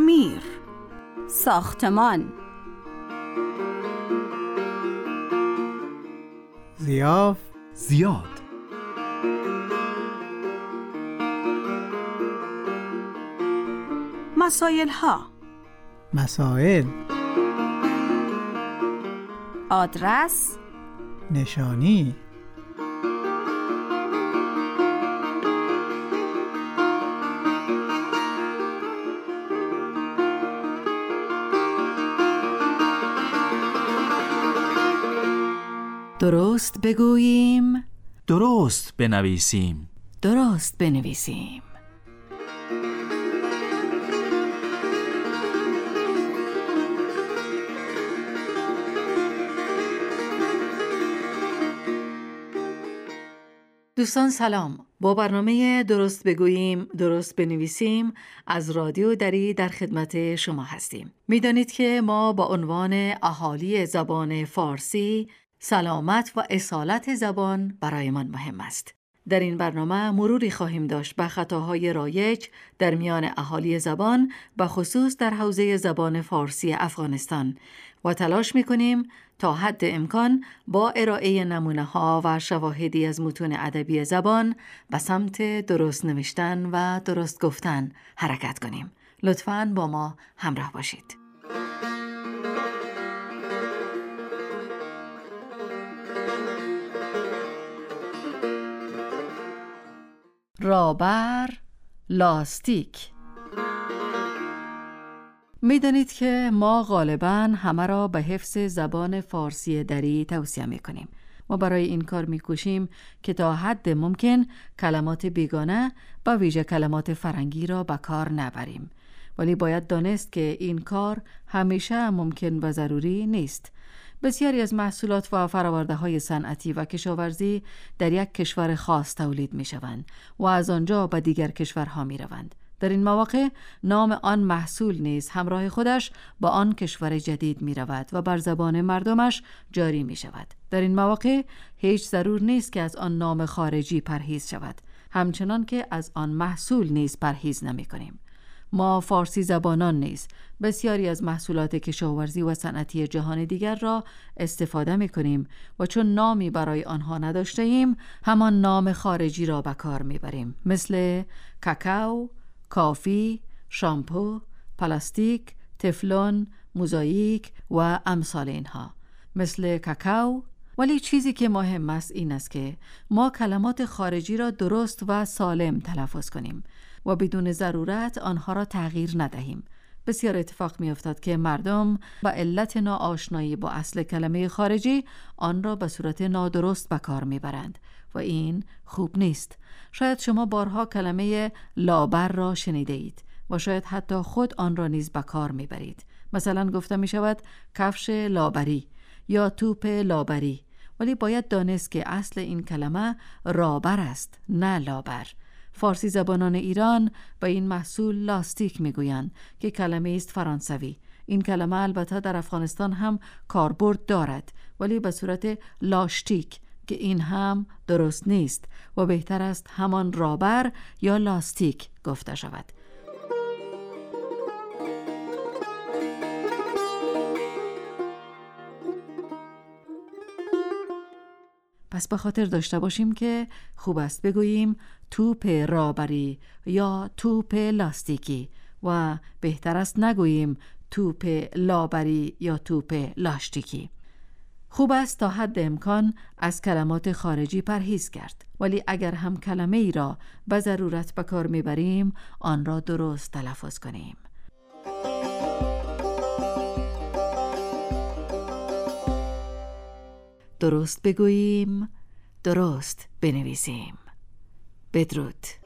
تعمیر، ساختمان. ضیاف، زیاد. مسائل ها، مسائل، آدرس، نشانی، درست بگوییم، درست بنویسیم. درست بنویسیم. دوستان سلام. با برنامه درست بگوییم درست بنویسیم از رادیو دری در خدمت شما هستیم. میدانید که ما با عنوان اهالی زبان فارسی سلامت و اصالت زبان برایمان مهم است. در این برنامه مروری خواهیم داشت به خطاهای رایج در میان اهالی زبان و خصوص در حوزه زبان فارسی افغانستان و تلاش می‌کنیم تا حد امکان با ارائه نمونه‌ها و شواهدی از متون ادبی زبان به سمت درست نوشتن و درست گفتن حرکت کنیم. لطفاً با ما همراه باشید. رابر، لاستیک. میدانید که ما غالباً همه را به حفظ زبان فارسی دری توصیه میکنیم. ما برای این کار میکوشیم که تا حد ممکن کلمات بیگانه و ویژه کلمات فرنگی را به کار نبریم. ولی باید دانست که این کار همیشه ممکن و ضروری نیست. بسیاری از محصولات و فرآورده‌های صنعتی و کشاورزی در یک کشور خاص تولید می‌شوند و از آنجا به دیگر کشورها می‌روند. در این مواقع نام آن محصول نیز همراه خودش با آن کشور جدید می‌رود و بر زبان مردمش جاری می‌شود. در این مواقع هیچ ضرور نیست که از آن نام خارجی پرهیز شود، همچنان که از آن محصول نیز پرهیز نمی‌کنیم. ما فارسی زبانان نیز بسیاری از محصولات کشاورزی و صنعتی جهان دیگر را استفاده می کنیم و چون نامی برای آنها نداشته ایم همان نام خارجی را به کار می بریم، مثل کاکائو، کافی، شامپو، پلاستیک، تفلون، موزاییک و امثال اینها. مثل کاکائو. ولی چیزی که مهم است این است که ما کلمات خارجی را درست و سالم تلفظ کنیم و بدون ضرورت آنها را تغییر ندهیم. بسیار اتفاق می افتاد که مردم با علت ناآشنایی با اصل کلمه خارجی آن را به صورت نادرست به کار می برند و این خوب نیست. شاید شما بارها کلمه لابر را شنیده اید و شاید حتی خود آن را نیز به کار می برید. مثلا گفته می شود کفش لابری یا توپ لابری، ولی باید دانست که اصل این کلمه رابر است، نه لابر. فارسی زبانان ایران به این محصول لاستیک میگویند که کلمه است فرانسوی. این کلمه البته در افغانستان هم کاربرد دارد، ولی به صورت لاشتیک که این هم درست نیست و بهتر است همان رابر یا لاستیک گفته شود. پس به خاطر داشته باشیم که خوب است بگوییم توپ رابری یا توپ لاستیکی و بهتر است نگوییم توپ لابری یا توپ لاشتیکی. خوب است تا حد امکان از کلمات خارجی پرهیز کرد، ولی اگر هم کلمه ای را به ضرورت به کار میبریم آن را درست تلفظ کنیم. درست بگوییم درست بنویسیم. بدرود.